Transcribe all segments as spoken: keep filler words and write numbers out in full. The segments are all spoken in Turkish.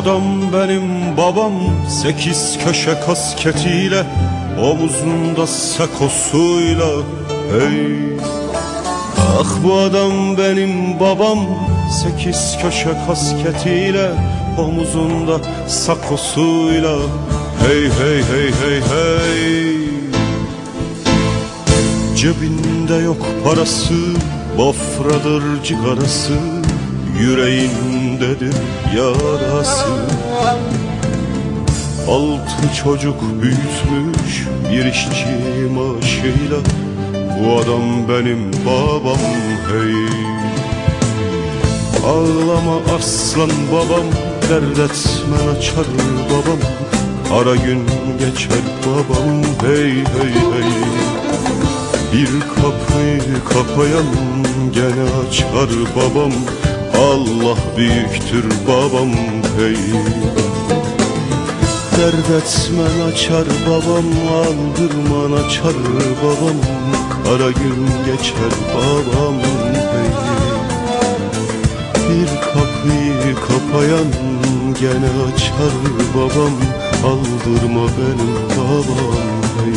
adam benim babam, sekiz köşe kasketiyle, omuzunda sakosuyla. Hey, ah bu adam benim babam, sekiz köşe kasketiyle, omuzunda sakosuyla. Hey hey hey hey hey. Cebinde yok parası, bafradır cigarası, yüreğindedir yarası. Altı çocuk büyütmüş bir işçi maaşıyla, bu adam benim babam. Hey, ağlama aslan babam, dert etmen açar babam, ara gün geçer babam. Hey hey hey. Bir kapıyı kapayan gene açar babam, Allah büyüktür babam. Hey, dert etmen açar babam, aldırman açar babam, kara gün geçer babam. Hey, bir kapıyı kapayan gene açar babam, aldırma benim babam. Hey,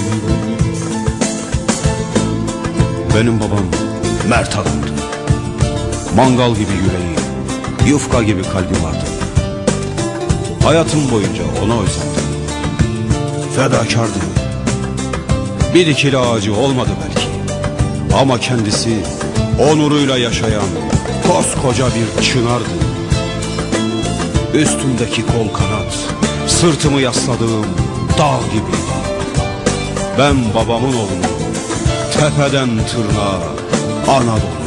benim babam mert adamdı. Mangal gibi yüreği, yufka gibi kalbi vardı. Hayatım boyunca ona özledim. Fedakardı. Bir dikili ağacı olmadı belki, ama kendisi onuruyla yaşayan koskoca bir çınardı. Üstümdeki kol kanat, sırtımı yasladığım dağ gibi. Ben babamın oğluyum, tepeden tırnağa Anadolu.